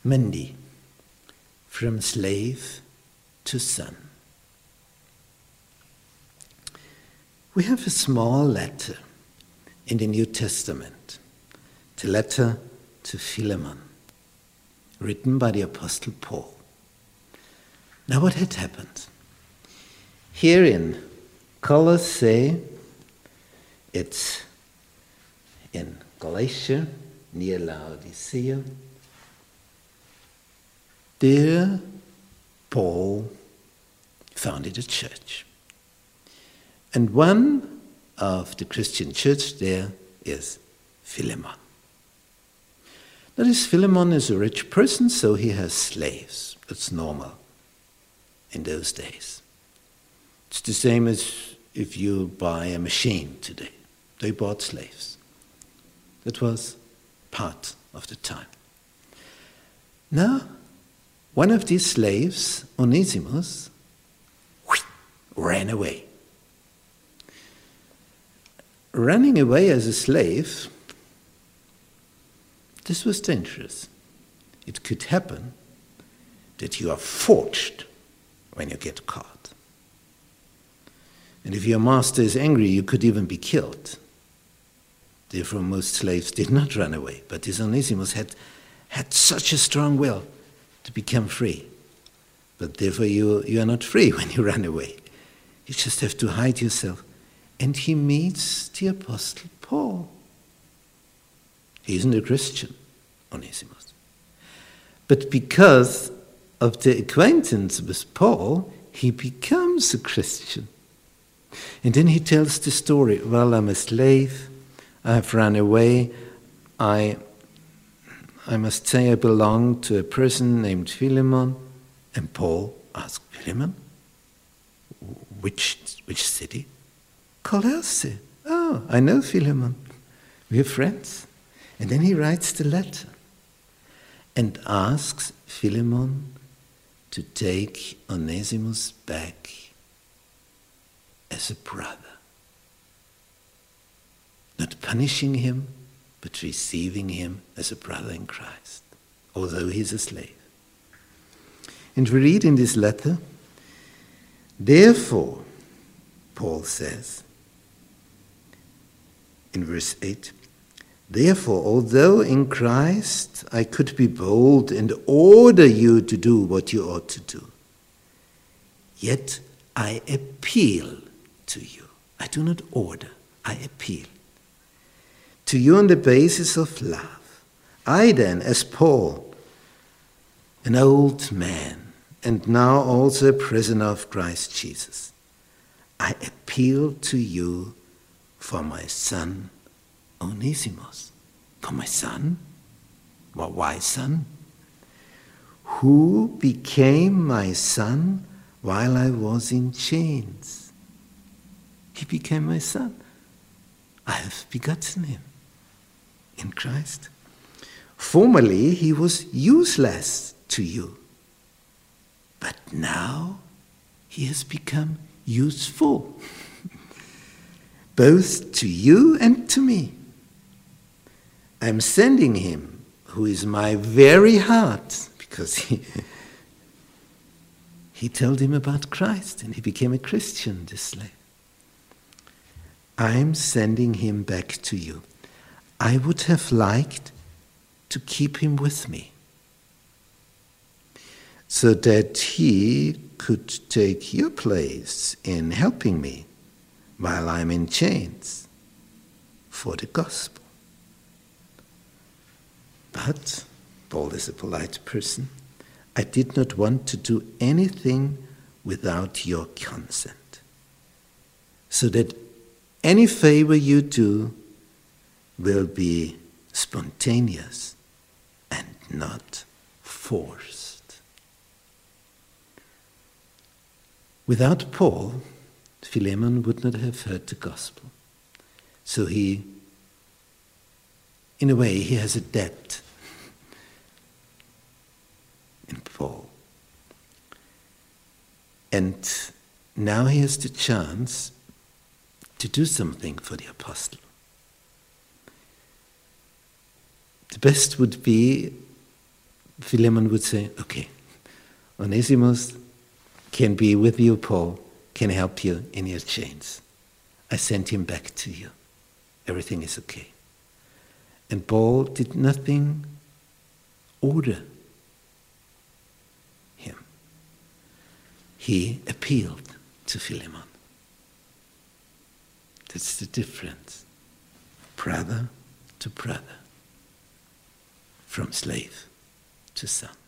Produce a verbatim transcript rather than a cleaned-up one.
Mandy, from slave to son. We have a small letter in the New Testament, the letter to Philemon, written by the Apostle Paul. Now what had happened? Here in Colossae, it's in Galatia, near Laodicea, there Paul founded a church. And one of the Christian church there is Philemon. Now this Philemon is a rich person, so he has slaves. That's normal in those days. It's the same as if you buy a machine today. They bought slaves. That was part of the time. Now, one of these slaves, Onesimus, ran away. Running away as a slave, this was dangerous. It could happen that you are forged when you get caught. And if your master is angry, you could even be killed. Therefore, most slaves did not run away. But this Onesimus had, had such a strong will to become free. But therefore, you, you are not free when you run away. You just have to hide yourself. And he meets the Apostle Paul. He isn't a Christian, Onesimus. But because of the acquaintance with Paul, he becomes a Christian. And then he tells the story, well, I'm a slave, I have run away, I, I must say I belong to a person named Philemon. And Paul asked, Philemon? Which, which city? Colossae. Oh, I know Philemon. We're friends. And then he writes the letter and asks Philemon to take Onesimus back as a brother. Not punishing him, but receiving him as a brother in Christ, although he's a slave. And we read in this letter, therefore, Paul says, in verse eight, therefore, although in Christ I could be bold and order you to do what you ought to do, yet I appeal to you. I do not order, I appeal to you on the basis of love. I then, as Paul, an old man, and now also a prisoner of Christ Jesus, I appeal to you for my son Onesimus. For my son? Well, why son? Who became my son while I was in chains? He became my son. I have begotten him in Christ. Formerly he was useless to you, but now he has become useful, both to you and to me. I am sending him, who is my very heart, because he, he told him about Christ and he became a Christian, this slave. I am sending him back to you. I would have liked to keep him with me, so that he could take your place in helping me while I'm in chains for the gospel. But, Paul is a polite person, I did not want to do anything without your consent, so that any favor you do will be spontaneous and not forced. Without Paul, Philemon would not have heard the gospel. So he, in a way, he has a debt in Paul. And now he has the chance to do something for the apostle. The best would be Philemon would say, okay, Onesimus can be with you, Paul, can help you in your chains. I sent him back to you. Everything is okay. And Paul did nothing order him. He appealed to Philemon. That's the difference. Brother to brother. From slave to son.